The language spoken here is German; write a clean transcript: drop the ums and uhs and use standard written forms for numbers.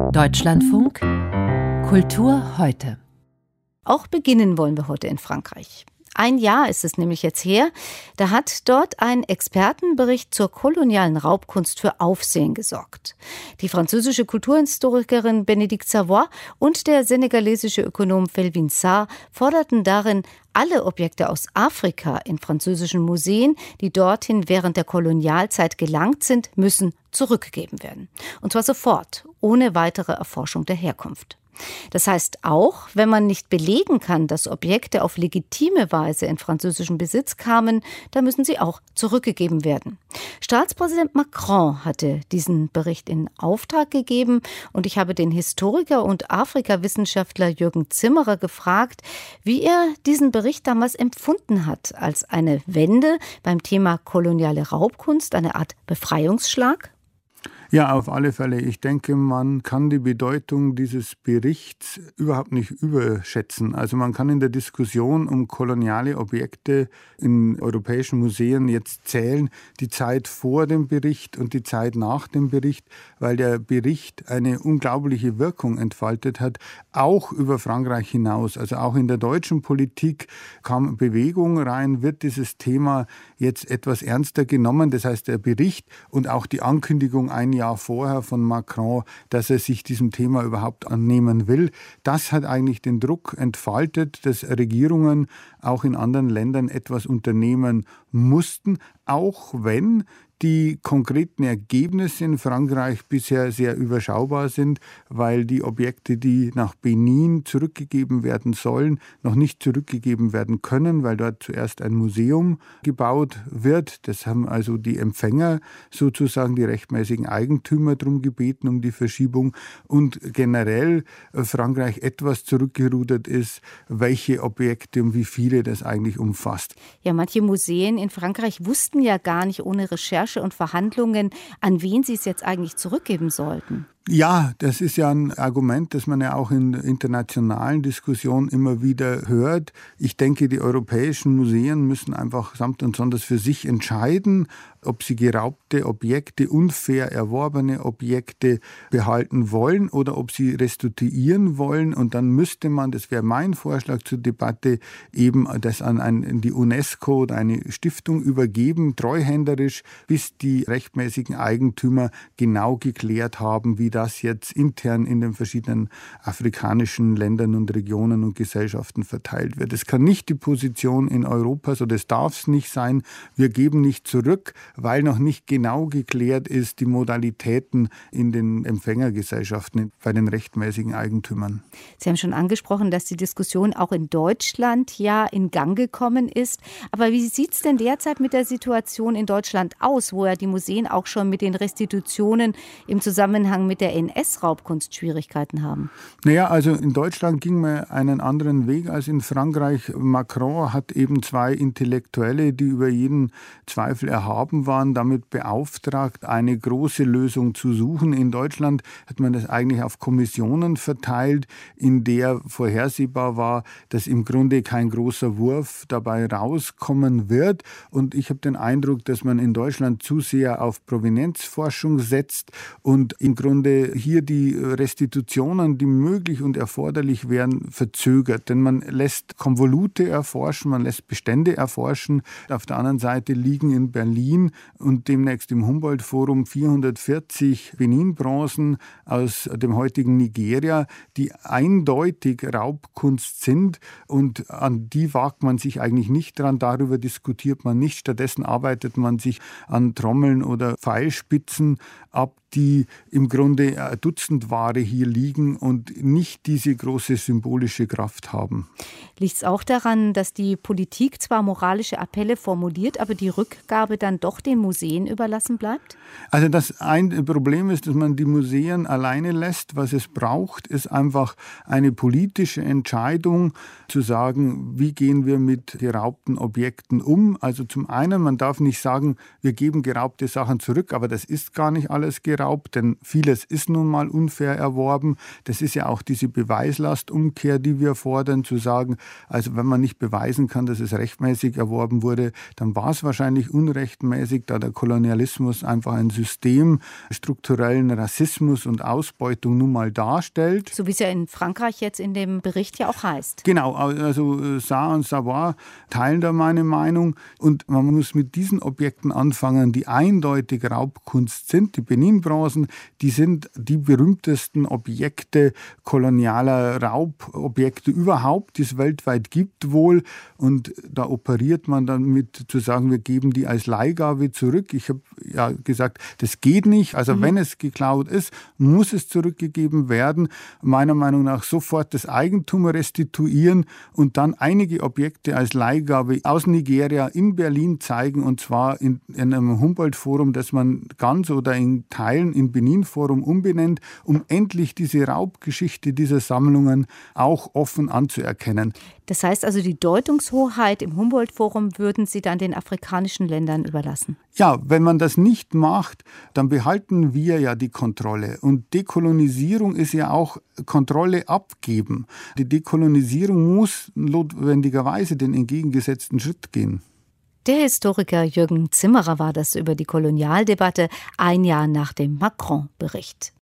Deutschlandfunk Kultur heute. Auch beginnen wollen wir heute in Frankreich. Ein Jahr ist es nämlich jetzt her, da hat dort ein Expertenbericht zur kolonialen Raubkunst für Aufsehen gesorgt. Die französische Kulturhistorikerin Bénédicte Savoy und der senegalesische Ökonom Felwine Sarr forderten darin, alle Objekte aus Afrika in französischen Museen, die dorthin während der Kolonialzeit gelangt sind, müssen zurückgegeben werden. Und zwar sofort, ohne weitere Erforschung der Herkunft. Das heißt auch, wenn man nicht belegen kann, dass Objekte auf legitime Weise in französischen Besitz kamen, dann müssen sie auch zurückgegeben werden. Staatspräsident Macron hatte diesen Bericht in Auftrag gegeben und ich habe den Historiker und Afrikawissenschaftler Jürgen Zimmerer gefragt, wie er diesen Bericht damals empfunden hat, als eine Wende beim Thema koloniale Raubkunst, eine Art Befreiungsschlag? Ja, auf alle Fälle. Ich denke, man kann die Bedeutung dieses Berichts überhaupt nicht überschätzen. Also man kann in der Diskussion um koloniale Objekte in europäischen Museen jetzt zählen, die Zeit vor dem Bericht und die Zeit nach dem Bericht, weil der Bericht eine unglaubliche Wirkung entfaltet hat, auch über Frankreich hinaus. Also auch in der deutschen Politik kam Bewegung rein, wird dieses Thema jetzt etwas ernster genommen. Das heißt, der Bericht und auch die Ankündigung ein Jahr vorher von Macron, dass er sich diesem Thema überhaupt annehmen will. Das hat eigentlich den Druck entfaltet, dass Regierungen auch in anderen Ländern etwas unternehmen mussten, auch wenn die konkreten Ergebnisse in Frankreich bisher sehr überschaubar sind, weil die Objekte, die nach Benin zurückgegeben werden sollen, noch nicht zurückgegeben werden können, weil dort zuerst ein Museum gebaut wird. Das haben also die Empfänger sozusagen, die rechtmäßigen Eigentümer darum gebeten, um die Verschiebung. Und generell Frankreich etwas zurückgerudert ist, welche Objekte und wie viele das eigentlich umfasst. Ja, manche Museen in Frankreich wussten ja gar nicht ohne Recherche und Verhandlungen, an wen sie es jetzt eigentlich zurückgeben sollten. Ja, das ist ja ein Argument, das man ja auch in internationalen Diskussionen immer wieder hört. Ich denke, die europäischen Museen müssen einfach samt und sonders für sich entscheiden, ob sie geraubte Objekte, unfair erworbene Objekte behalten wollen oder ob sie restituieren wollen. Und dann müsste man, das wäre mein Vorschlag zur Debatte, eben das an die UNESCO oder eine Stiftung übergeben, treuhänderisch, bis die rechtmäßigen Eigentümer genau geklärt haben, wie das jetzt intern in den verschiedenen afrikanischen Ländern und Regionen und Gesellschaften verteilt wird. Es kann nicht die Position in Europa, so das darf es nicht sein, wir geben nicht zurück, weil noch nicht genau geklärt ist, die Modalitäten in den Empfängergesellschaften bei den rechtmäßigen Eigentümern. Sie haben schon angesprochen, dass die Diskussion auch in Deutschland ja in Gang gekommen ist. Aber wie sieht es denn derzeit mit der Situation in Deutschland aus, wo ja die Museen auch schon mit den Restitutionen im Zusammenhang mit der NS-Raubkunst Schwierigkeiten haben? Naja, also in Deutschland ging man einen anderen Weg als in Frankreich. Macron hat eben zwei Intellektuelle, die über jeden Zweifel erhaben waren, damit beauftragt, eine große Lösung zu suchen. In Deutschland hat man das eigentlich auf Kommissionen verteilt, in der vorhersehbar war, dass im Grunde kein großer Wurf dabei rauskommen wird. Und ich habe den Eindruck, dass man in Deutschland zu sehr auf Provenienzforschung setzt und im Grunde hier die Restitutionen, die möglich und erforderlich wären, verzögert. Denn man lässt Konvolute erforschen, man lässt Bestände erforschen. Auf der anderen Seite liegen in Berlin und demnächst im Humboldt-Forum 440 Benin-Bronzen aus dem heutigen Nigeria, die eindeutig Raubkunst sind und an die wagt man sich eigentlich nicht dran, darüber diskutiert man nicht. Stattdessen arbeitet man sich an Trommeln oder Pfeilspitzen ab, die im Grunde Dutzendware hier liegen und nicht diese große symbolische Kraft haben. Liegt es auch daran, dass die Politik zwar moralische Appelle formuliert, aber die Rückgabe dann doch den Museen überlassen bleibt? Also das ein Problem ist, dass man die Museen alleine lässt. Was es braucht, ist einfach eine politische Entscheidung zu sagen, wie gehen wir mit geraubten Objekten um. Also zum einen, man darf nicht sagen, wir geben geraubte Sachen zurück, aber das ist gar nicht alles geraubt. geraubt, denn vieles ist nun mal unfair erworben. Das ist ja auch diese Beweislastumkehr, die wir fordern, zu sagen, also wenn man nicht beweisen kann, dass es rechtmäßig erworben wurde, dann war es wahrscheinlich unrechtmäßig, da der Kolonialismus einfach ein System strukturellen Rassismus und Ausbeutung nun mal darstellt. So wie es ja in Frankreich jetzt in dem Bericht ja auch heißt. Genau, also Sarr und Savoy teilen da meine Meinung und man muss mit diesen Objekten anfangen, die eindeutig Raubkunst sind. Die Benin-Bronzen, die sind die berühmtesten Objekte kolonialer Raubobjekte überhaupt, die es weltweit gibt wohl, und da operiert man dann mit zu sagen, wir geben die als Leihgabe zurück. Ich habe ja gesagt, das geht nicht. Also wenn es geklaut ist, muss es zurückgegeben werden. Meiner Meinung nach sofort das Eigentum restituieren und dann einige Objekte als Leihgabe aus Nigeria in Berlin zeigen, und zwar in einem Humboldt-Forum, das man ganz oder in Teilen in Benin-Forum umbenennt, um endlich diese Raubgeschichte dieser Sammlungen auch offen anzuerkennen. Das heißt also, die Deutungshoheit im Humboldt-Forum würden Sie dann den afrikanischen Ländern überlassen? Ja, wenn man das nicht macht, dann behalten wir ja die Kontrolle. Und Dekolonisierung ist ja auch Kontrolle abgeben. Die Dekolonisierung muss notwendigerweise den entgegengesetzten Schritt gehen. Der Historiker Jürgen Zimmerer war das über die Kolonialdebatte ein Jahr nach dem Macron-Bericht.